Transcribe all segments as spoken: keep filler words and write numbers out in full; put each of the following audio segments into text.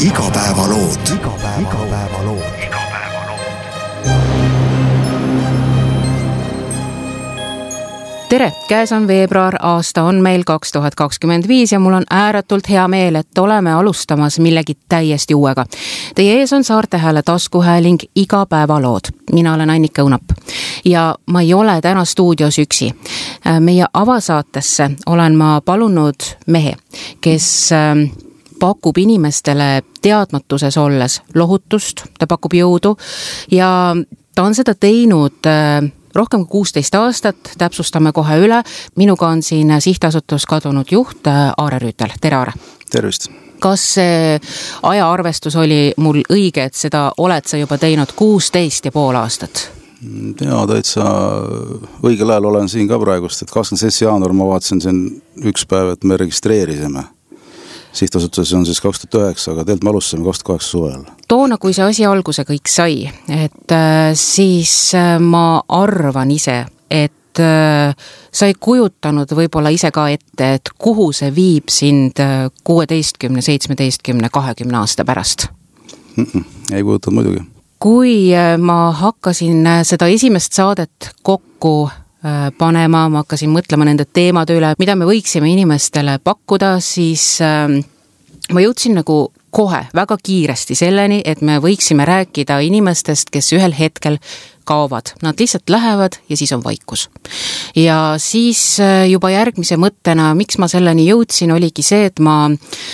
Igapäevalood. Igapäevalood. Tere, käes on veebruar, aasta on meil kaks tuhat kakskümmend viis ja mul on ääretult hea meel, et oleme alustamas millegi täiesti uuega. Teie ees on Saarte Hääle taskuhääling Igapäevalood. Mina olen Annika Õunap ja ma ei ole täna stuudios üksi. Meie avasaatesse olen ma palunud mehe, kes pakub inimestele teadmatuses olles lohutust, ta pakub jõudu ja ta on seda teinud rohkem kui kuusteist aastat, täpsustame kohe üle. Minuga on siin sihtasutus kadunud juht Aare Rüütel. Tere, Aare! Tervist! Kas see ajaarvestus oli mul õige, et seda oled sa juba teinud kuusteist ja pool aastat? Jaa, täitsa õigel ajal olen siin ka praegust, et kakskümmend seitse jaanuar ma vaatasin siin üks päev, et me registreerisime. Sihtasutuses on siis kaks tuhat üheksa, aga tegelikult me alustasime kaks tuhat kaheksa suvel. Toona, kui see asi alguse kõik sai, et siis ma arvan ise, et sa ei kujutanud võib-olla ise ka ette, et kuhu see viib sind kuueteistkümne, seitsmeteistkümne, kahekümne aasta pärast? Mm-mm, ei kujutanud muidugi. Kui ma hakkasin seda esimest saadet kokku panema, ma hakkasin mõtlema nende teemade üle, mida me võiksime inimestele pakkuda, siis ma jõudsin nagu kohe väga kiiresti selleni, et me võiksime rääkida inimestest, kes ühel hetkel kaovad. Nad lihtsalt lähevad ja siis on vaikus. Ja siis juba järgmise mõttena, miks ma selleni jõudsin, oligi see, et ma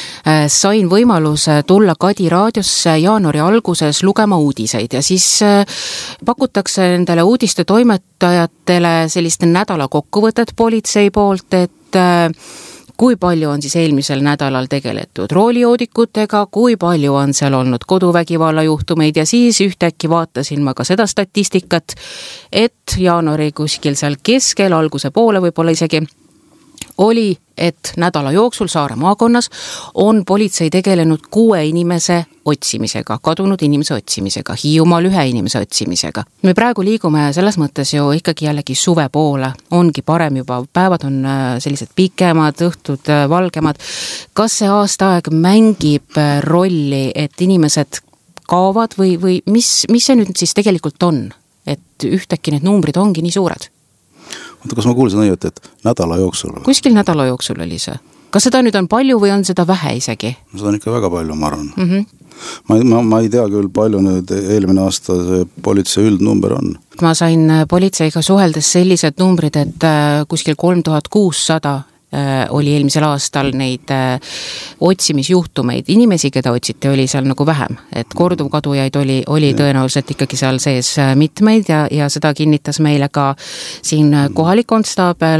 sain võimaluse tulla Kadi raadiosse jaanuari alguses lugema uudiseid ja siis pakutakse nendele uudiste toimetajatele selliste nädala kokkuvõtet politsei poolt, et kui palju on siis eelmisel nädalal tegeletud roolijoodikutega, kui palju on seal olnud koduvägivalla juhtumeid ja siis ühtäkki vaatasin ma ka seda statistikat, et jaanuari kuskil seal keskel, alguse poole võib-olla isegi, oli, et nädala jooksul Saare maakonnas on politsei tegelenud kuue inimese otsimisega, kadunud inimese otsimisega, Hiiumaal ühe inimese otsimisega. Me praegu liigume selles mõttes ju ikkagi jällegi suve poole, ongi parem juba, päevad on sellised pikemad, õhtud valgemad. Kas see aastaaeg mängib rolli, et inimesed kaovad või, või mis, mis see nüüd siis tegelikult on, et ühtäkki need numbrid ongi nii suured? Kas ma kuulsin õieti, et nädala jooksul? Kuskil nädala jooksul oli see. Kas seda nüüd on palju või on seda vähe isegi? Seda on ikka väga palju, ma arvan. Mm -hmm. ma, ma, ma ei tea küll palju nüüd eelmine aasta see politsei üldnumber on. Ma sain politseiga suheldes sellised numbrid, et kuskil kolm tuhat kuussada oli eelmisel aastal neid otsimisjuhtumeid. Inimesi, keda otsiti, oli seal nagu vähem. Et korduvkadujaid oli, oli tõenäoliselt ikkagi seal sees mitmeid ja, ja seda kinnitas meile ka siin kohalik konstaabel,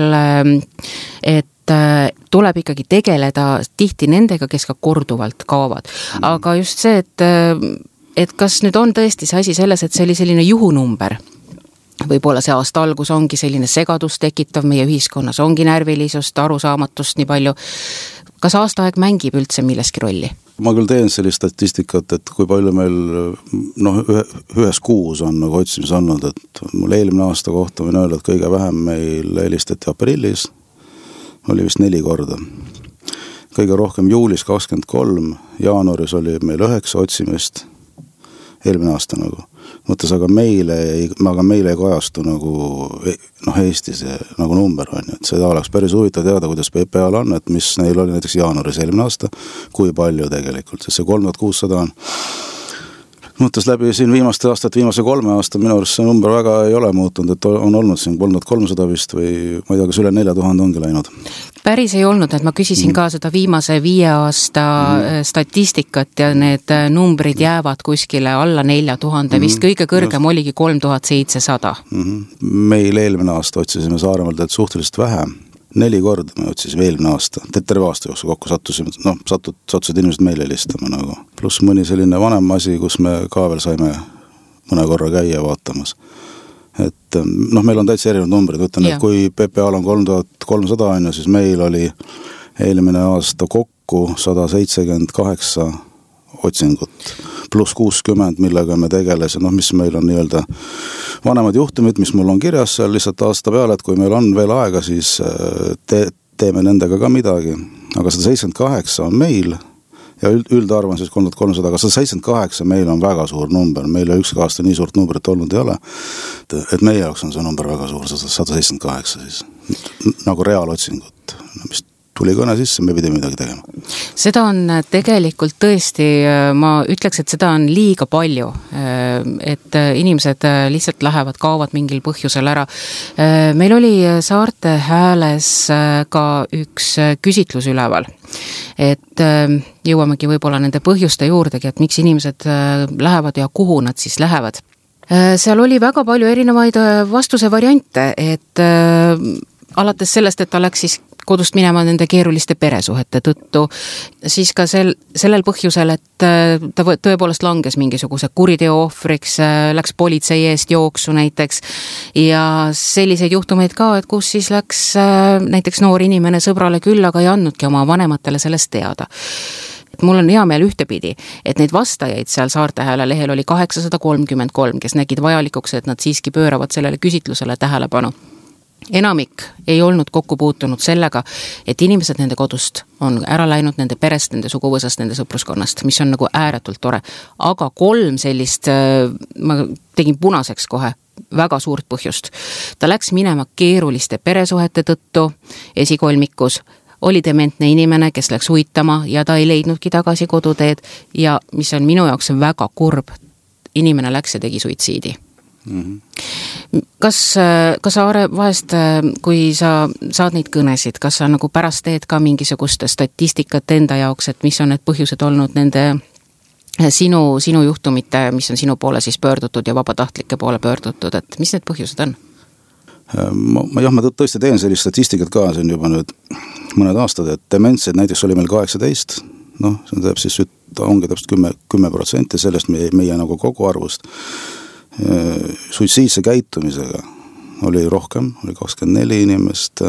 et tuleb ikkagi tegeleda tihti nendega, kes ka korduvalt kaovad. Aga just see, et, et kas nüüd on tõesti see asi selles, et see oli selline juhunumber, võib-olla see aasta algus ongi selline segadus tekitav, meie ühiskonnas ongi närvilisust, arusaamatust nii palju. Kas aastaaeg mängib üldse milleski rolli? Ma küll teen sellist statistikat, et kui palju meil noh, ühe, ühes kuus on nagu otsimis olnud, et mul eelmine aasta kohta võin öelda, et kõige vähem meil helistati aprillis, oli vist neli korda. Kõige rohkem juulis kakskümmend kolm, jaanuaris oli meil üheksa otsimist, eelmine aasta nagu. Mõttes, aga meile ei, aga meile ei kajastu nagu noh, Eestis nagu number on, et seda oleks päris huvitav teada, kuidas P P A-l on, et mis neil oli näiteks jaanuaris eelmine aasta, kui palju tegelikult, sest see kolm tuhat kuussada on. Mõttes läbi siin viimaste aastat, viimase kolme aasta minu arust see number väga ei ole muutunud, et on olnud siin kolm tuhat kolmsada vist või ma ei tea, kas üle nelja tuhande ongi läinud. Päris ei olnud, et ma küsisin mm. ka seda viimase viie aasta mm. statistikat ja need numbrid jäävad kuskile alla nelja tuhande, vist kõige kõrgem Just. oligi kolm tuhat seitsesada. Mm-hmm. Meil eelmine aasta otsisime Saaremaalt, et suhteliselt vähe. Neli korda me otsisime eelmine aasta, terve aasta jooksul kokku sattusime, noh, satud, sattusid inimesed meile helistama nagu. Pluss mõni selline vanem asi, kus me ka veel saime mõne korra käia vaatamas. Et noh, meil on täitsa erinevad numbrid, ütlen, et kui P P A-l on kolm tuhat kolmsada on, siis meil oli eelmine aasta kokku sada seitsekümmend kaheksa otsingut, pluss kuuskümmend, millega me tegelesime, noh, mis meil on nii-öelda vanemad juhtumid, mis mul on kirjas seal lihtsalt aasta peale, et kui meil on veel aega, siis te, teeme nendega ka midagi. Aga sada seitsekümmend kaheksa on meil ja üld, üldarv on siis kolm tuhat kolmsada, aga sada seitsekümmend kaheksa meil on väga suur number, meil ei ükski aasta nii suurt numbrit olnud ei ole, et, et meie jaoks on see number väga suur, sada seitsekümmend kaheksa siis, nagu reaalotsingut, mis tuli kõne sisse, me pidime midagi tegema. Seda on tegelikult tõesti, ma ütleks, et seda on liiga palju, et inimesed lihtsalt lähevad, kaovad mingil põhjusel ära. Meil oli Saarte Hääles ka üks küsitlus üleval, et jõuamegi võib-olla nende põhjuste juurdegi, et miks inimesed lähevad ja kuhu nad siis lähevad. Seal oli väga palju erinevaid vastuse variante, et alates sellest, et ta läks siis kodust minema nende keeruliste peresuhete tõttu, siis ka sel, sellel põhjusel, et ta tõepoolest langes mingisuguse kuriteo ohvriks, läks politsei eest jooksu näiteks ja selliseid juhtumeid ka, et kus siis läks näiteks noor inimene sõbrale külla, aga ei andnudki oma vanematele sellest teada. Et mul on hea meel ühtepidi, et neid vastajaid seal Saarte Hääle lehel oli kaheksasada kolmkümmend kolm, kes nägid vajalikuks, et nad siiski pööravad sellele küsitlusele tähelepanu. Enamik ei olnud kokku puutunud sellega, et inimesed nende kodust on ära läinud nende perest, nende suguvõsast, nende sõpruskonnast, mis on nagu ääretult tore. Aga kolm sellist, ma tegin punaseks kohe, väga suurt põhjust. Ta läks minema keeruliste peresuhete tõttu esikolmikus, oli dementne inimene, kes läks uitama ja ta ei leidnudki tagasi koduteed ja mis on minu jaoks väga kurb, inimene läks ja tegi suitsiidi. Mm-hmm. Kas, kas Aare vahest, kui sa saad neid kõnesid, kas sa nagu pärast teed ka mingisugust statistikat enda jaoks, et mis on need põhjused olnud nende sinu, sinu juhtumite, mis on sinu poole siis pöördutud ja vabatahtlike poole pöördutud, et mis need põhjused on? Ma, ma, jah, ma tõesti teen sellist statistikat ka, see on juba nüüd mõned aastad, et dementseid näiteks oli meil kaheksateist, noh, see teeb siis, ongi täpselt kümme, kümme protsenti sellest meie, meie nagu kogu arvust. Suitsiidse käitumisega oli rohkem, oli kakskümmend neli inimest.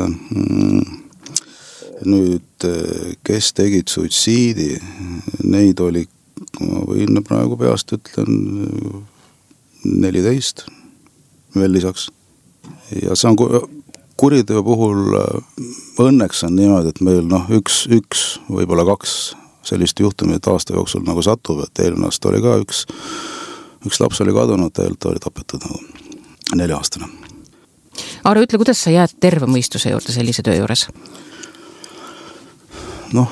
Nüüd, kes tegid suitsiidi, neid oli, ma võin praegu peast ütlen, neliteist veel lisaks. Ja see on kuriteo puhul õnneks on niimoodi, et meil noh, üks, üks, võib-olla kaks sellist juhtumit aasta jooksul nagu satub, et eelmine aasta oli ka üks Üks laps oli kadunud, tegelikult oli tapetud nagu nelja aastane. Aare, ütle, kuidas sa jääd terve mõistuse juurde sellise töö juures? Noh,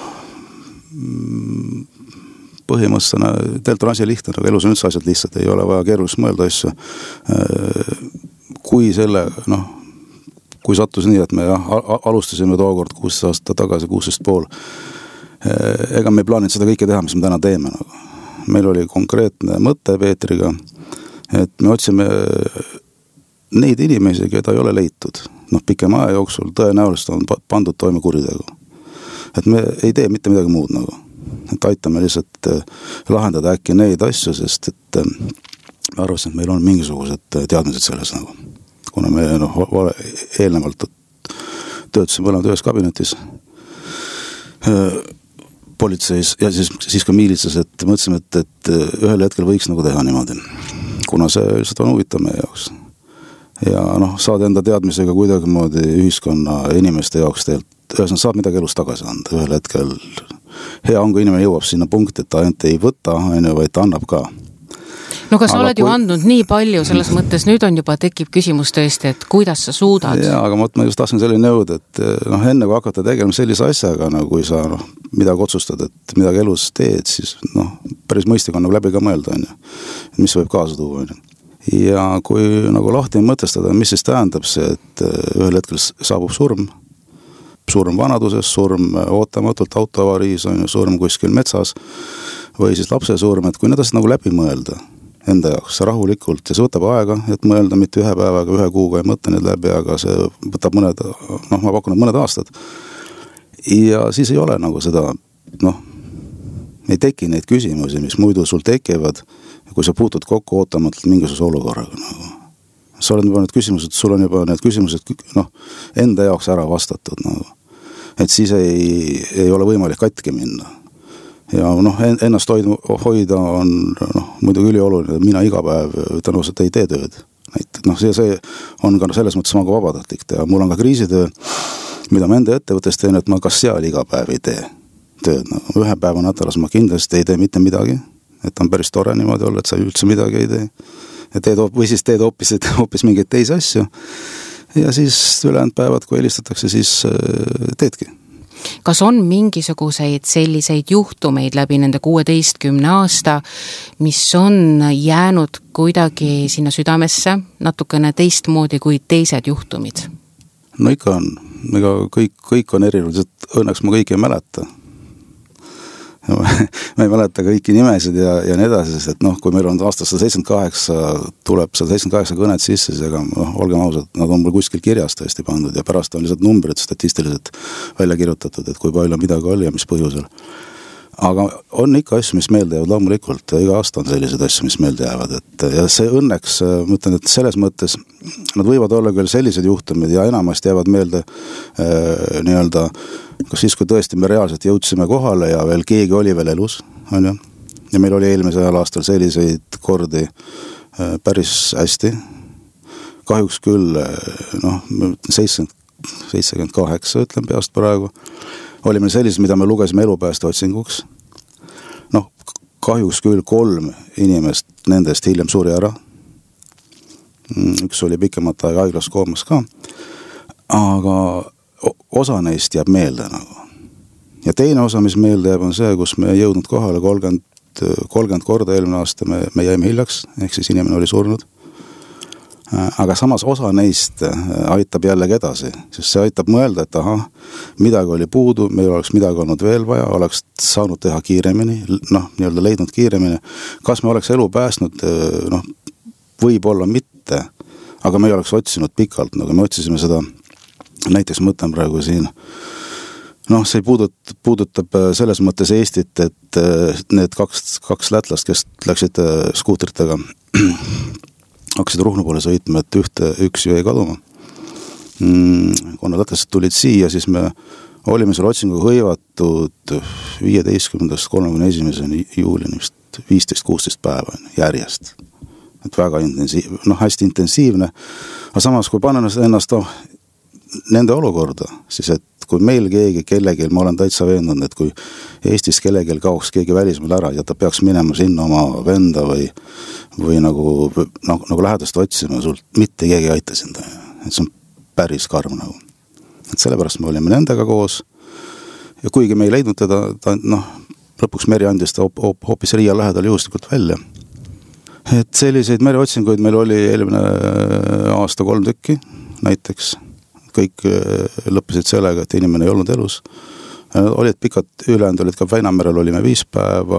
põhimõttena, tegelikult on asi lihtne, aga elus on üldse asjad lihtsad, ei ole vaja keerulist mõelda asju. Kui selle, noh, kui sattus nii, et me jah, alustasime tookord kuusteist aasta tagasi, kuusteist pool, ega me ei plaaninud seda kõike teha, mis me täna teeme nagu. Meil oli konkreetne mõte Peetriga, et me otsime neid inimesi, keda ei ole leitud. Noh, pikema aja jooksul tõenäoliselt on pandud toime kuritegu. Et me ei tee mitte midagi muud nagu. Et aitame lihtsalt lahendada äkki neid asju, sest et me arvasin, et meil on mingisugused teadmised selles nagu. Kuna me noh, eelnevalt töötasime mõlemad ühes kabinetis, politseis ja siis, siis ka miilitsas, et mõtlesime, et, et ühel hetkel võiks nagu teha niimoodi, kuna see lihtsalt on huvitav meie jaoks. Ja noh, saad enda teadmisega kuidagi moodi ühiskonna inimeste jaoks teelt, ühesõnaga saad midagi elus tagasi anda, ühel hetkel hea on, kui inimene jõuab sinna punkti, et ta ainult ei võta, vaid ta annab ka. No kas sa oled kui... ju andnud nii palju, selles mõttes nüüd on juba tekib küsimus tõesti, et kuidas sa suudad? Jaa, aga ma, ma just tahtsin selline nõuda, et noh, enne kui hakata tegema sellise asjaga, no, kui sa noh, midagi otsustad, et midagi elus teed, siis noh, päris mõistik on nagu läbi ka mõelda, on ju, mis võib kaasa tuua, on ju. Ja kui nagu lahti mõtestada, mis siis tähendab see, et ühel hetkel saabub surm, surm vanaduses, surm ootamatult autoavariis, on ju, surm kuskil metsas või siis lapse surm, et kui need asjad nagu läbi mõelda enda jaoks rahulikult ja see võtab aega, et mõelda mitte ühe päevaga, ühe kuuga ei mõtle need läbi, aga see võtab mõned, noh, ma pakun mõned aastad. Ja siis ei ole nagu seda, noh, ei teki neid küsimusi, mis muidu sul tekivad, kui sa puutud kokku ootamatult mingisuguse olukorraga. Nagu. Sa oled juba need küsimused, sul on juba need küsimused, noh, enda jaoks ära vastatud. Nagu. Et siis ei, ei ole võimalik katki minna. Ja noh, ennast hoida on noh, muidugi ülioluline, mina iga päev tõenäoliselt ei tee tööd. noh, see, see on ka selles mõttes sama kui vabatahtlik teha. Mul on ka kriisitöö, mida ma enda ettevõttes teen, et ma kas seal iga päev ei tee. tööd, nagu ühe päeva nädalas ma kindlasti ei tee mitte midagi, et on päris tore niimoodi olla, et sa üldse midagi ei tee. Ja teed, või siis teed hoopis, hoopis mingeid teisi asju ja siis ülejäänud päevad, kui helistatakse, siis teedki. Kas on mingisuguseid selliseid juhtumeid läbi nende kuueteistkümne aasta, mis on jäänud kuidagi sinna südamesse natukene teistmoodi kui teised juhtumid? No ikka on. Ega kõik, kõik on erinevad, õnneks ma kõiki ei mäleta. Ma ei mäleta kõiki nimesid ja, ja nii edasi, sest et noh, kui meil on aastast sada seitsekümmend kaheksa, tuleb sada seitsekümmend kaheksa kõnet sisse, siis ega noh, olgem ausad, nad on mul kuskil kirjas tõesti pandud ja pärast on lihtsalt numbrid statistiliselt välja kirjutatud, et kui palju midagi oli ja mis põhjusel. Aga on ikka asju, mis meelde jäävad loomulikult, iga aasta on sellised asju, mis meelde jäävad, et ja see õnneks, ma ütlen, et selles mõttes nad võivad olla küll sellised juhtumid ja enamasti jäävad meelde äh, nii-öelda, kas siis, kui tõesti me reaalselt jõudsime kohale ja veel keegi oli veel elus, on ju, ja meil oli eelmisel aastal selliseid kordi äh, päris hästi, kahjuks küll, noh, seitsekümmend kaheksa ütlen peast praegu, oli meil sellised, mida me lugesime elupääste otsinguks. Noh, kahjuks küll kolm inimest nendest hiljem suri ära. Üks oli pikemat aega haiglas koomas ka. Aga osa neist jääb meelde nagu. Ja teine osa, mis meelde jääb, on see, kus me ei jõudnud kohale kolmkümmend, kolmkümmend korda eelmine aasta me, me jäime hiljaks, ehk siis inimene oli surnud. Aga samas osa neist aitab jällegi edasi, sest see aitab mõelda, et aha, midagi oli puudu, meil oleks midagi olnud veel vaja, oleks saanud teha kiiremini, noh, nii-öelda leidnud kiiremini. Kas me oleks elu päästnud, noh, võib-olla mitte, aga me ei oleks otsinud pikalt, nagu me otsisime seda, näiteks mõtlen praegu siin, noh, see puudut, puudutab selles mõttes Eestit, et need kaks, kaks lätlast, kes läksid skuutritega, hakkasid Ruhnu poole sõitma, et ühte, üks ju ei kaduma. Kuna lätlased tulid siia, siis me olime selle otsingu hõivatud viieteistkümnendast kolmekümne esimeseni juulini vist viisteist kuusteist päeva järjest. Et väga intensiivne, noh, hästi intensiivne. Aga samas, kui panna ennast oh, nende olukorda, siis et kui meil keegi kellegil, ma olen täitsa veendunud, et kui Eestis kellegil kaoks keegi välismaal ära ja ta peaks minema sinna oma venda või, või nagu, nagu, nagu lähedast otsima, sult mitte keegi aita sind. Et see on päris karm nagu. Et sellepärast me olime nendega koos ja kuigi me ei leidnud teda, ta, noh, lõpuks meri andis ta hoopis Riia lähedal juhuslikult välja. Et selliseid mereotsinguid meil oli eelmine aasta kolm tükki näiteks. Kõik lõppesid sellega, et inimene ei olnud elus. Olid pikad ülejäänud, olid ka Väinamerel olime viis päeva,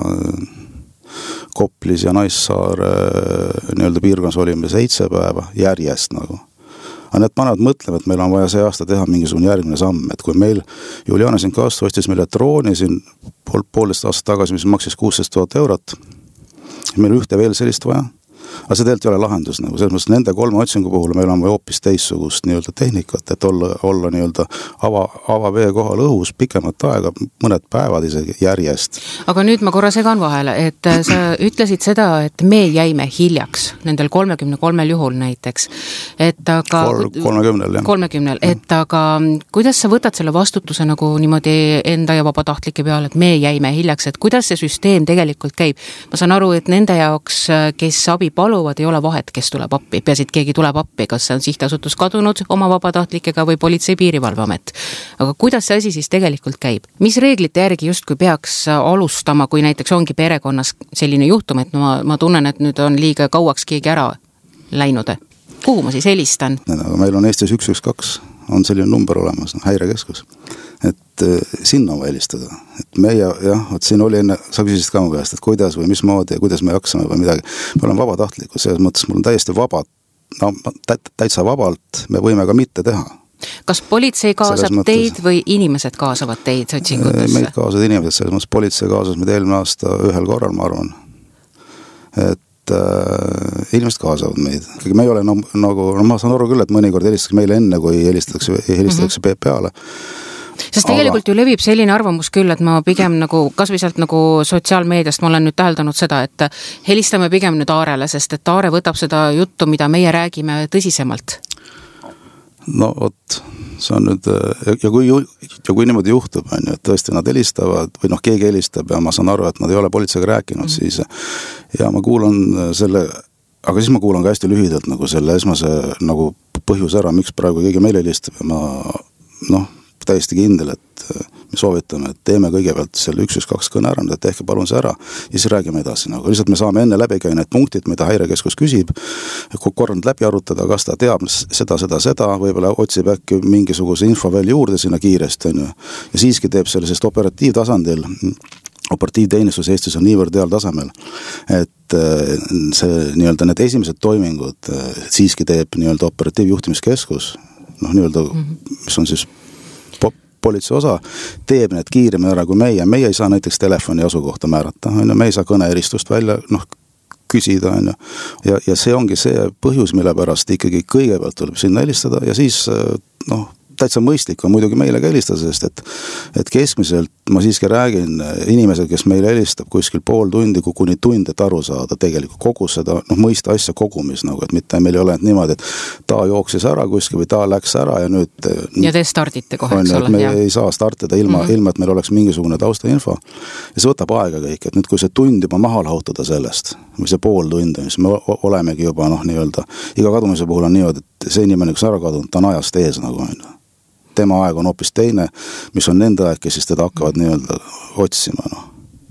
Koplis ja Naissaare nii-öelda piirkonnas olime seitse päeva järjest nagu. Aga need panevad mõtlema, et meil on vaja see aasta teha mingisugune järgmine samm, et kui meil Juliana Sinkast ostis meile drooni siin pool, poolest aastat tagasi, mis maksis kuusteist tuhat eurot, meil ühte veel sellist vaja. Aga see tegelikult ei ole lahendus, nagu selles mõttes nende kolme otsingu puhul meil on või hoopis teissugust nii-öelda tehnikat, et olla, olla nii-öelda ava, avavee kohal õhus pikemat aega, mõned päevad isegi järjest. Aga nüüd ma korra segan vahele, et sa ütlesid seda, et me jäime hiljaks nendel kolmekümne kolmel juhul näiteks. Et aga, kolmekümnel, jah. kolmekümnel, et aga kuidas sa võtad selle vastutuse nagu niimoodi enda ja vabatahtlike peale, et me jäime hiljaks, et kuidas see süsteem tegelikult käib? Ma saan aru, et nende jaoks, kes abi paluvad, ei ole vahet, kes tuleb appi. Peasid keegi tuleb appi, kas see on sihtasutus kadunud oma vabatahtlikega või politsei piirivalveamet. Aga kuidas see asi siis tegelikult käib? Mis reeglite järgi justkui peaks alustama, kui näiteks ongi perekonnas selline juhtum, et ma, ma tunnen, et nüüd on liiga kauaks keegi ära läinud? Kuhu ma siis helistan? Meil on Eestis üks üks kaks, on selline number olemas, häirekeskus. Et sinna on välistada. Et meie, jah, et siin oli enne, sa küsisid ka mu käest, et kuidas või mismoodi ja kuidas me jaksame või midagi. Me oleme vabatahtlikud, selles mõttes mul on täiesti vaba, no, täitsa vabalt, me võime ka mitte teha. Kas politsei kaasab mõttes, teid või inimesed kaasavad teid otsingutesse? Meid kaasavad inimesed, selles mõttes politsei kaasas meid eelmine aasta ühel korral, ma arvan. Et äh, inimesed kaasavad meid. Me ei ole no, nagu, no ma saan aru küll, et mõnikord helistatakse meile enne, kui helistatakse, helistatakse mm-hmm. P P A-le. Sest tegelikult ju levib selline arvamus küll, et ma pigem nagu, kas või sealt nagu sotsiaalmeediast ma olen nüüd täheldanud seda, et helistame pigem nüüd Aarele, sest et Aare võtab seda juttu, mida meie räägime tõsisemalt. No vot, see on nüüd, ja kui, ja kui niimoodi juhtub, on ju, et tõesti nad helistavad või noh, keegi helistab ja ma saan aru, et nad ei ole politseiga rääkinud, mm. siis ja ma kuulan selle, aga siis ma kuulan ka hästi lühidalt nagu selle esmase nagu põhjus ära, miks praegu keegi meile helistab ja ma noh, täiesti kindel, et me soovitame, et teeme kõigepealt selle üks üks kaks kõne ära, et tehke palun see ära ja siis räägime edasi. Nagu. Lihtsalt me saame enne läbi käia need punktid, mida Häirekeskus küsib, korrand läbi arutada, kas ta teab seda, seda, seda, võib-olla otsib äkki mingisuguse info veel juurde sinna kiiresti, on ju. Ja siiski teeb sellisest operatiivtasandil, operatiivteenistus Eestis on niivõrd heal tasemel, et see nii-öelda need esimesed toimingud siiski teeb nii-öelda operatiivjuhtimiskeskus, noh nii-öelda, mis on siis politsei osa, teeb need kiiremini ära kui meie. Meie ei saa näiteks telefoni asukohta määrata, me ei saa kõneeristust välja noh, küsida. Ja, ja see ongi see põhjus, mille pärast ikkagi kõigepealt tuleb sinna helistada ja siis noh, täitsa mõistlik on muidugi meile ka helistada, sest et, et keskmiselt ma siiski räägin inimesed, kes meile helistab kuskil pool tundi, kuni tund, et aru saada tegelikult kogu seda, noh mõista asja kogumis, nagu, et mitte meil ei ole niimoodi, et ta jooksis ära kuskil või ta läks ära ja nüüd ja te stardite kohe, eks ole. Me ja. ei saa startida ilma, mm-hmm. ilma, et meil oleks mingisugune taustainfo ja see võtab aega kõik, et nüüd kui see tund juba maha lahutada sellest või see pool tundi, siis me olemegi juba noh, nii-öelda iga kadumise puhul on niimoodi, et see inimene, kes ära kadunud, ta on ajast ees nagu on tema aeg on hoopis teine, mis on nende aeg, kes siis teda hakkavad nii-öelda otsima. No.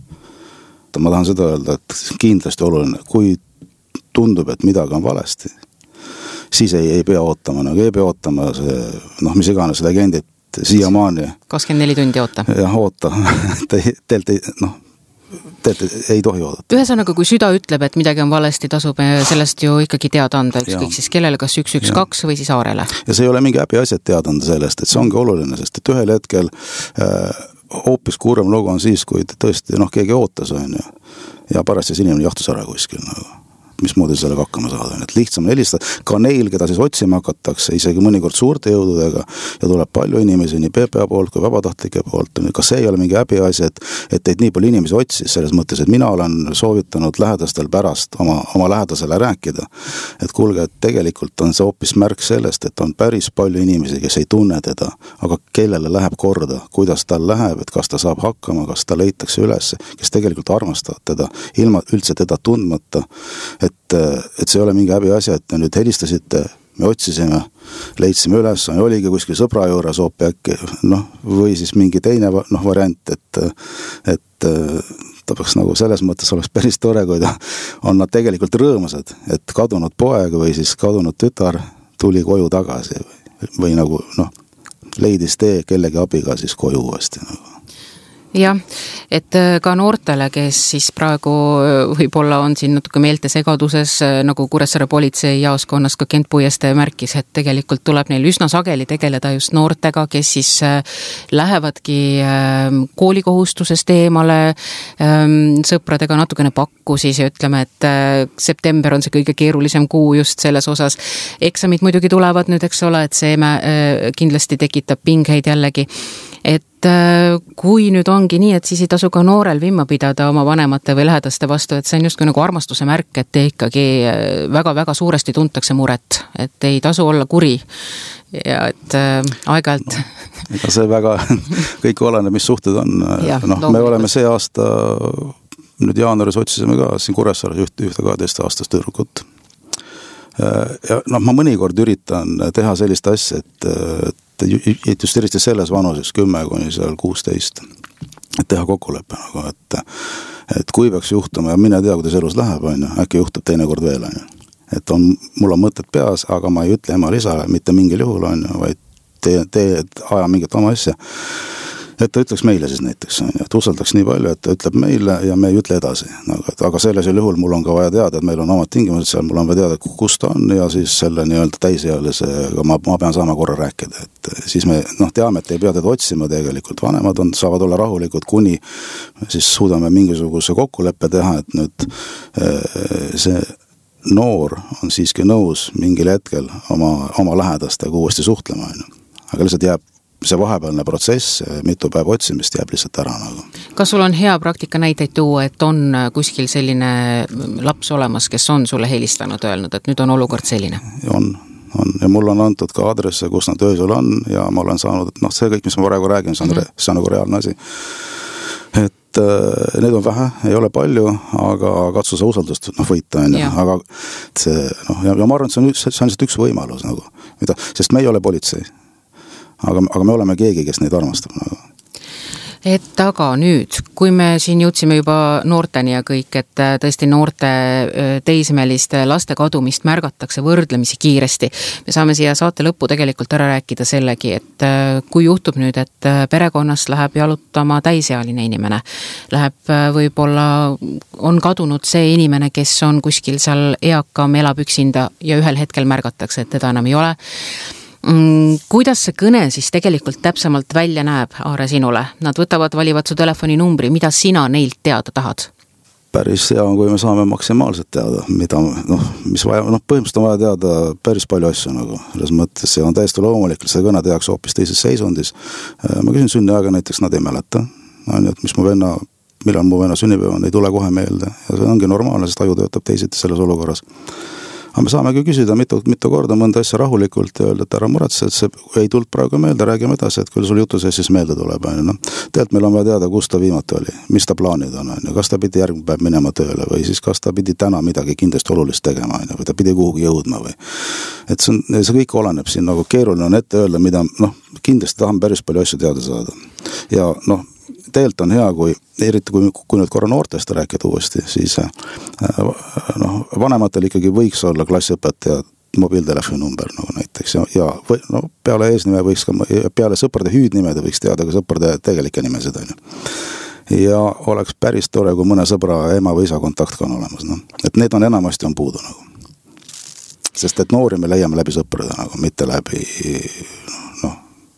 Ma tahan seda öelda, et kindlasti oluline, kui tundub, et midagi on valesti, siis ei, ei pea ootama, nagu ei pea ootama see, noh, mis iganes legendid siiamaani. kakskümmend neli tundi oota. Jah, oota. Teilt ei, noh, Teete, ei tohi oodata. Ühesõnaga, kui süda ütleb, et midagi on valesti, tasub sellest ju ikkagi teada anda, ükskõik siis kellele, kas üks üks kaks või siis Aarele. Ja see ei ole mingi häbi asi, et teada anda sellest, et see ongi oluline, sest et ühel hetkel äh, hoopis kuurem lugu on siis, kui tõesti noh, keegi ootas on ju, ja pärast siis inimene jahtus ära kuskil nagu. Mis muud sellega hakkama saada, et lihtsam helistada ka neil, keda siis otsima hakatakse, isegi mõnikord suurte jõududega ja tuleb palju inimesi nii P P A poolt kui vabatahtlike poolt, ka see ei ole mingi häbi asi, et, et teid nii palju inimesi otsis selles mõttes, et mina olen soovitanud lähedastel pärast oma, oma lähedasele rääkida, et kuulge, et tegelikult on see hoopis märk sellest, et on päris palju inimesi, kes ei tunne teda, aga kellele läheb korda, kuidas tal läheb, et kas ta saab hakkama, kas ta leitakse üles, kes tegelikult armastavad teda, ilma üldse teda tundmata, et Et, et see ei ole mingi häbi asja, et nüüd helistasite, me otsisime, leidsime üles, oligi kuskil sõbra juures hoopi äkki, noh, või siis mingi teine noh, variant, et, et ta peaks nagu selles mõttes oleks päris tore, kui ta on nad tegelikult rõõmusad, et kadunud poeg või siis kadunud tütar tuli koju tagasi või, või nagu noh, leidis tee kellegi abiga siis koju uuesti nagu. Jah, et ka noortele, kes siis praegu võib-olla on siin natuke meelte segaduses, nagu Kuressaare politsei jaoskonnas ka Kent Puieste märkis, et tegelikult tuleb neil üsna sageli tegeleda just noortega, kes siis lähevadki koolikohustusest eemale, sõpradega natukene pakku siis ja ütleme, et september on see kõige keerulisem kuu just selles osas. Eksamid muidugi tulevad nüüd, eks ole, et see kindlasti tekitab pingeid jällegi. Et kui nüüd ongi nii, et siis ei tasu ka noorel vimma pidada oma vanemate või lähedaste vastu, et see on justkui nagu armastuse märk, et te ikkagi väga-väga suuresti tuntakse muret, et ei tasu olla kuri ja et aeg-ajalt no, ega see väga, kõik oleneb, mis suhted on. Ja, noh, me oleme see aasta, nüüd jaanuaris otsisime ka siin Kuressaares ühte, ühte kaheteist aastast tüdrukut. Ja noh, ma mõnikord üritan teha sellist asja, et et just eriti selles vanuses kümme kuni seal kuusteist, et teha kokkuleppe nagu, et, et kui peaks juhtuma ja mine tea, kuidas elus läheb, on ju, äkki juhtub teine kord veel, on ju. Et on, mul on mõtted peas, aga ma ei ütle ema lisale mitte mingil juhul, on ju, vaid tee, tee aja mingit oma asja. Et ta ütleks meile siis näiteks, et usaldaks nii palju, et ta ütleb meile ja me ei ütle edasi. Aga sellisel juhul mul on ka vaja teada, et meil on omad tingimused seal, mul on vaja teada, kus ta on ja siis selle nii-öelda täisealisega ma, ma pean saama korra rääkida. Et siis me noh, teame, et ei pea teda otsima tegelikult. Vanemad on, saavad olla rahulikud, kuni siis suudame mingisuguse kokkuleppe teha, et nüüd see noor on siiski nõus mingil hetkel oma, oma lähedastega uuesti suhtlema. Aga lihtsalt jääb see vahepealne protsess, mitu päeva otsimist jääb lihtsalt ära nagu. Kas sul on hea praktika näiteid tuua, et on kuskil selline laps olemas, kes on sulle helistanud öelnud, et nüüd on olukord selline? On, on, ja mul on antud ka adresse, kus nad öösel on ja ma olen saanud, et noh, see kõik, mis ma praegu räägin, see on, mm-hmm. see on nagu reaalne asi. Et äh, need on vähe, ei ole palju, aga katsu sa usaldust noh, võita, on ju, aga see, noh, ja, ja ma arvan, et see on, see on lihtsalt üks võimalus nagu, mida, sest me ei ole politsei, aga, aga me oleme keegi, kes neid armastab nagu. Et aga nüüd, kui me siin jõudsime juba noorteni ja kõik, et tõesti noorte teismeliste laste kadumist märgatakse võrdlemisi kiiresti. Me saame siia saate lõppu tegelikult ära rääkida sellegi, et kui juhtub nüüd, et perekonnast läheb jalutama täisealine inimene, läheb võib-olla, on kadunud see inimene, kes on kuskil seal eakam, elab üksinda ja ühel hetkel märgatakse, et teda enam ei ole. Kuidas see kõne siis tegelikult täpsemalt välja näeb, Aare, sinule? Nad võtavad, valivad su telefoninumbri, mida sina neilt teada tahad? Päris hea on, kui me saame maksimaalselt teada, mida, noh, mis vaja, noh, põhimõtteliselt on vaja teada päris palju asju nagu, selles mõttes see on täiesti loomulik, see kõne tehakse hoopis teises seisundis. Ma küsin sünniaega, näiteks nad ei mäleta, on ju, et mis mu venna, millal mu venna sünnipäev on, ei tule kohe meelde ja see ongi normaalne, sest aju töötab teisiti selles olukorras. Aga me saame küll küsida mitu, mitu korda mõnda asja rahulikult ja öelda, et ära muretse, et see ei tulnud praegu meelde, räägime edasi, et küll sul jutu sees siis meelde tuleb. No, tegelikult meil on vaja teada, kus ta viimati oli, mis ta plaanid on, kas ta pidi järgmine päev minema tööle või siis kas ta pidi täna midagi kindlasti olulist tegema või ta pidi kuhugi jõudma või. Et see, on, see kõik oleneb siin nagu keeruline on ette öelda, mida noh, kindlasti tahame päris palju asju teada saada. Ja noh, tegelikult on hea, kui, eriti kui, kui nüüd korra noortest rääkida uuesti, siis noh, vanematel ikkagi võiks olla klassiõpetaja mobiiltelefoni number nagu näiteks ja, ja või, no, peale eesnime võiks ka, peale sõprade hüüdnimede võiks teada ka sõprade tegelike nimesid on ju. Ja oleks päris tore, kui mõne sõbra ema või isa kontakt ka on olemas, no. Et need on enamasti on puudu nagu. Sest et noori me leiame läbi sõprade nagu, mitte läbi noh,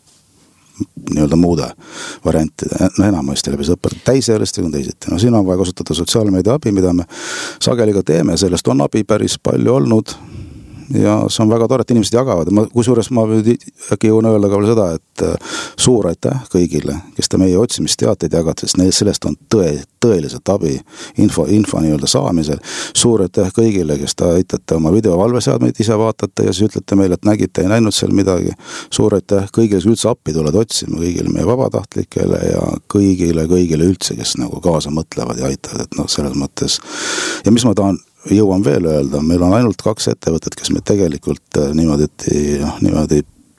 nii-öelda muude variantide, no enamasti läbi sõprade, täisealiste kui teisiti. No siin on vaja kasutada sotsiaalmeedia abi, mida me sageli ka teeme, sellest on abi päris palju olnud ja see on väga tore, et inimesed jagavad. Ma, kusjuures ma äkki jõuan öelda ka veel seda, et suur aitäh kõigile, kes te meie otsimisteateid jagate, sest neil sellest on tõe, tõeliselt abi info, info nii-öelda saamisel. Suur aitäh kõigile, kes te aitate oma videovalveseadmeid ise vaatate ja siis ütlete meile, et nägite, ei näinud seal midagi. Suur aitäh kõigile, kes üldse appi tuled otsima, kõigile meie vabatahtlikele ja kõigile, kõigile üldse, kes nagu kaasa mõtlevad ja aitavad, et noh, selles mõttes. Ja mis ma tahan jõuan veel öelda, meil on ainult kaks ettevõtet, kes me tegelikult niimoodi, noh, niimoodi,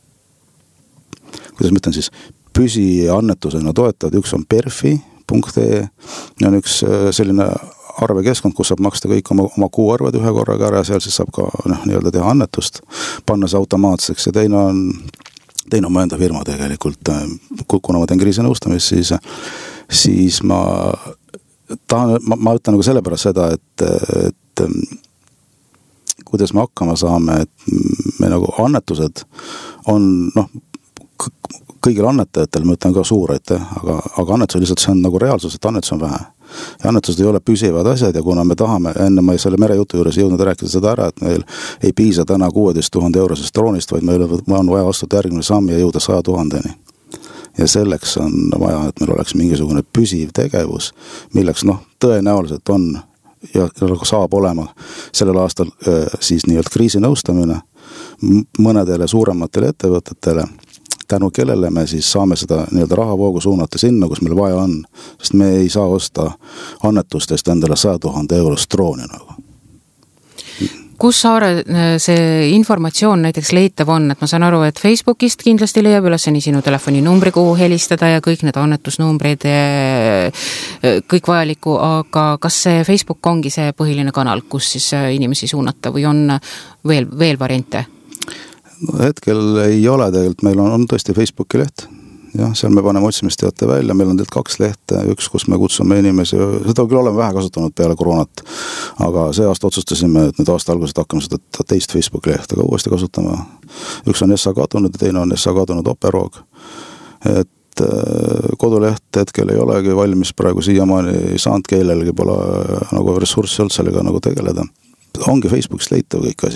kuidas ma ütlen siis, püsiannetusena toetavad, üks on perfi punkt ee, on üks selline arvekeskkond, kus saab maksta kõik oma, oma kuuarved ühe korraga ära, seal siis saab ka noh, nii-öelda teha annetust, panna see automaatseks ja teine on, teine on mu enda firma tegelikult, kuna ma teen kriisinõustamist, siis, siis ma tahan, ma, ma ütlen nagu sellepärast seda, et, et kuidas me hakkama saame, et me nagu annetused on, noh, kõigil annetajatel, ma ütlen ka suur, et, aga, aga annetus lihtsalt see on nagu reaalsus, et annetus on vähe. Ja annetused ei ole püsivad asjad ja kuna me tahame, enne ma selle merejutu juures jõudnud rääkida seda ära, et meil ei piisa täna kuueteist tuhande eurosest droonist, vaid meil on vaja astuda järgmine samm ja jõuda saja tuhandeni. Ja selleks on vaja, et meil oleks mingisugune püsiv tegevus, milleks noh, tõenäoliselt on ja saab olema sellel aastal siis nii-öelda kriisinõustamine mõnedele suurematele ettevõtetele, tänu kellele me siis saame seda nii-öelda rahavoogu suunata sinna, kus meil vaja on, sest me ei saa osta annetustest endale saja tuhande eurost drooni nagu. Kus, Aare, see informatsioon näiteks leitav on, et ma saan aru, et Facebookist kindlasti leiab üles nii sinu telefoninumbri, kuhu helistada ja kõik need annetusnumbrid, kõik vajaliku, aga kas see Facebook ongi see põhiline kanal, kus siis inimesi suunata või on veel, veel variante? No, hetkel ei ole tegelikult, meil on, on tõesti Facebooki leht. Jah, seal me paneme otsimisteate välja, meil on tegelikult kaks lehte, üks, kus me kutsume inimesi, seda küll oleme vähe kasutanud peale koroonat, aga see aasta otsustasime, et nüüd aasta algused hakkame seda teist Facebook lehte ka uuesti kasutama. Üks on S A kadunud ja teine on S A kadunud operoog. Et koduleht hetkel ei olegi valmis, praegu siiamaani ei saanud keelelgi pole nagu ressurssi olnud sellega nagu tegeleda. Ongi Facebookist leitav kõik asi.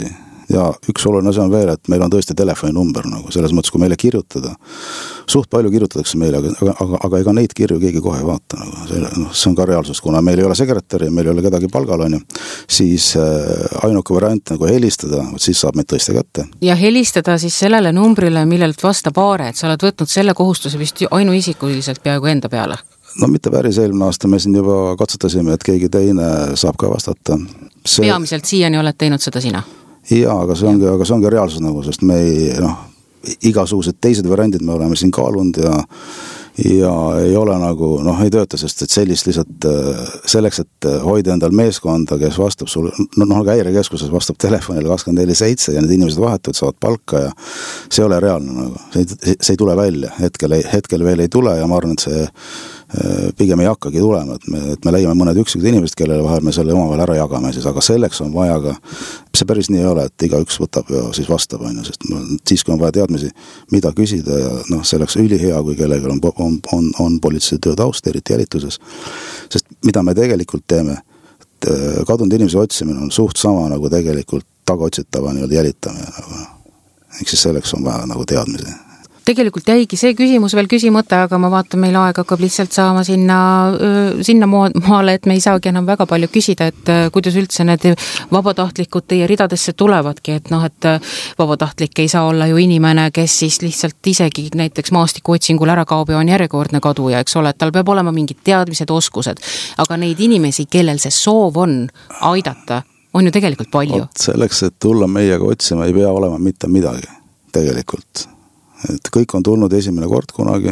ja üks oluline asi on veel, et meil on tõesti telefoninumber nagu selles mõttes, kui meile kirjutada, suht palju kirjutatakse meile, aga, aga, aga ega neid kirju keegi kohe ei vaata nagu. See, no, see on ka reaalsus, kuna meil ei ole sekretäri, meil ei ole kedagi palgal, on ju, siis äh, ainuke variant nagu helistada, siis saab meid tõesti kätte. Ja helistada siis sellele numbrile, millelt vastab Aare, et sa oled võtnud selle kohustuse vist ainuisikuliselt peaaegu enda peale. No mitte päris eelmine aasta, me siin juba katsutasime, et keegi teine saab ka vastata. See... Peamiselt siiani oled teinud seda sina? Jaa, aga see ongi, aga see ongi reaalsus nagu, sest me ei, noh, igasugused teised variandid me oleme siin kaalunud ja ja ei ole nagu, noh, ei tööta, sest et sellist lihtsalt selleks, et hoida endal meeskonda, kes vastab sulle, no, no häirekeskuses vastab telefonile kakskümmend neli seitse ja need inimesed vahetuvad, saavad palka ja see ei ole reaalne nagu, see ei, see ei tule välja, hetkel, hetkel veel ei tule ja ma arvan, et see pigem ei hakkagi tulema, et me, et me leiame mõned üksikud inimesed, kellele vahel me selle omavahel ära jagame siis, aga selleks on vaja ka, see päris nii ei ole, et iga üks võtab ja siis vastab, on ju, sest siis, kui on vaja teadmisi, mida küsida ja noh, selleks ülihea, kui kellelgi on, on, on, on politsei töö taust, eriti jälituses, sest mida me tegelikult teeme, et kadunud inimese otsimine on suht sama nagu tegelikult tagaotsitava nii-öelda jälitamine, nagu, ehk siis selleks on vaja nagu teadmisi. Tegelikult jäigi see küsimus veel küsimata, aga ma vaatan, meil aeg hakkab lihtsalt saama sinna, sinna maale, et me ei saagi enam väga palju küsida, et kuidas üldse need vabatahtlikud teie ridadesse tulevadki, et noh, et vabatahtlik ei saa olla ju inimene, kes siis lihtsalt isegi näiteks maastiku otsingul ära kaob ja on järjekordne kaduja, eks ole, et tal peab olema mingid teadmised, oskused, aga neid inimesi, kellel see soov on aidata, on ju tegelikult palju. Selleks, et tulla meiega otsima, ei pea olema mitte midagi tegelikult. Et kõik on tulnud esimene kord kunagi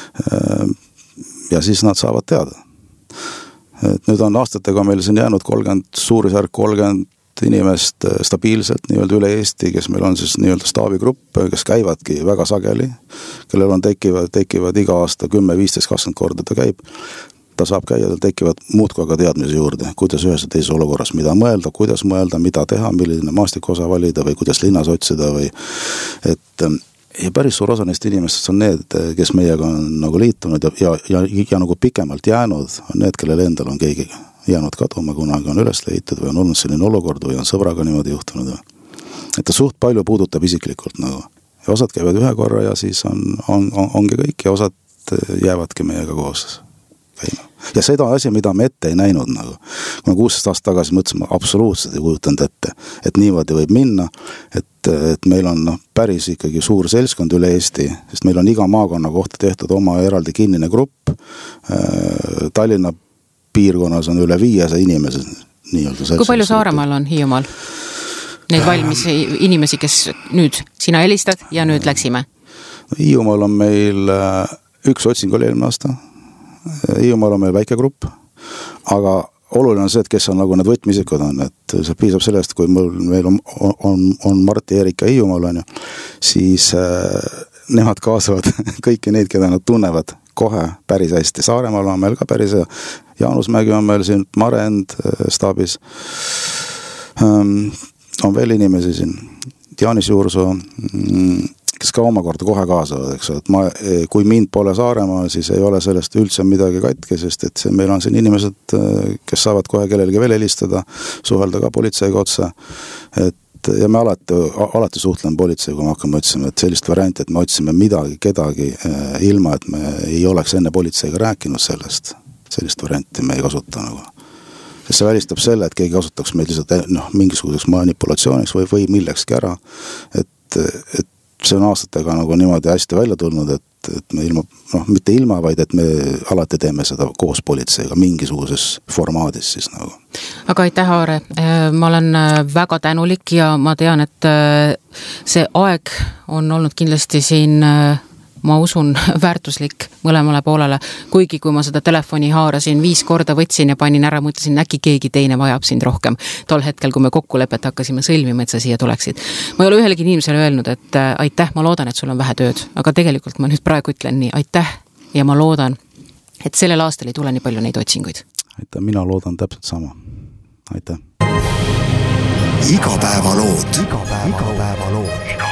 ja siis nad saavad teada. Et nüüd on aastatega meil siin jäänud kolmkümmend, suurisärk kolmkümmend inimest stabiilselt nii-öelda üle Eesti, kes meil on siis nii-öelda staabigrupp, kes käivadki väga sageli, kellel on tekivad, tekivad iga aasta kümme, viisteist, kakskümmend korda ta käib. Ta saab käia, tal tekivad muudkui aga teadmisi juurde, kuidas ühes ja teises olukorras, mida mõelda, kuidas mõelda, mida teha, milline maastikuosa valida või kuidas linnas otsida või et ja päris suur osa neist inimestest on need, kes meiega on nagu liitunud ja, ja, ja, ja nagu pikemalt jäänud, on need, kellel endal on keegi jäänud kaduma, kunagi on üles leitud või on olnud selline olukord või on sõbraga niimoodi juhtunud. Et ta suht palju puudutab isiklikult nagu. Ja osad käivad ühe korra ja siis on, on, on, ongi kõik ja osad jäävadki meiega koos käima. Ja seda asi, mida me ette ei näinud nagu. Kui me kuusteist aastat tagasi mõtlesime, absoluutselt ei kujutanud ette, et niimoodi võib minna, et, et meil on no, päris ikkagi suur seltskond üle Eesti, sest meil on iga maakonna kohta tehtud oma eraldi kinnine grupp. Tallinna piirkonnas on üle viiesaja inimesed. Kui palju Saaremaal on Hiiumaal? Neid valmis inimesi, kes nüüd sina helistad ja nüüd läksime? Hiiumaal on meil üks otsing oli eelmine aasta. Hiiumaal on meil väike grupp, aga oluline on see, et kes on nagu need võtmisikud on, et see piisab sellest, kui meil, meil on, on, on Mart ja Erika Hiiumaal on ju, siis äh, nemad kaasavad kõiki neid, keda nad tunnevad kohe päris hästi. Saaremaal on meil ka päris hea, Jaanusmägi on meil siin, Marend äh, staabis, ähm, on veel inimesi siin, Jaanis Juursoo, mm, kes ka omakorda kohe kaasavad, eks, et ma, kui mind pole Saaremaal, siis ei ole sellest üldse midagi katki, sest et see, meil on siin inimesed, kes saavad kohe kellelegi veel helistada, suhelda ka politseiga otsa, et ja me alati, alati suhtleme politsei, kui me hakkame otsima, et sellist varianti, et me otsime midagi, kedagi ilma, et me ei oleks enne politseiga rääkinud sellest, sellist varianti me ei kasuta nagu. Sest see välistab selle, et keegi kasutaks meid lihtsalt noh, mingisuguseks manipulatsiooniks või, või millekski ära, et, et see on aastatega nagu niimoodi hästi välja tulnud, et, et me ilma, noh, mitte ilma, vaid et me alati teeme seda koos politseiga mingisuguses formaadis siis nagu. Aga aitäh, Aare. Ma olen väga tänulik ja ma tean, et see aeg on olnud kindlasti siin, ma usun, väärtuslik mõlemale poolele, kuigi kui ma seda telefoni haarasin viis korda võtsin ja panin ära, mõtlesin, äkki keegi teine vajab sind rohkem. Tol hetkel, kui me kokkulepet hakkasime sõlmima, et sa siia tuleksid. Ma ei ole ühelegi inimesele öelnud, et aitäh, ma loodan, et sul on vähe tööd, aga tegelikult ma nüüd praegu ütlen nii, aitäh ja ma loodan, et sellel aastal ei tule nii palju neid otsinguid. Aitäh, mina loodan täpselt sama. Aitäh. Igapäevalood. Igapäevalood.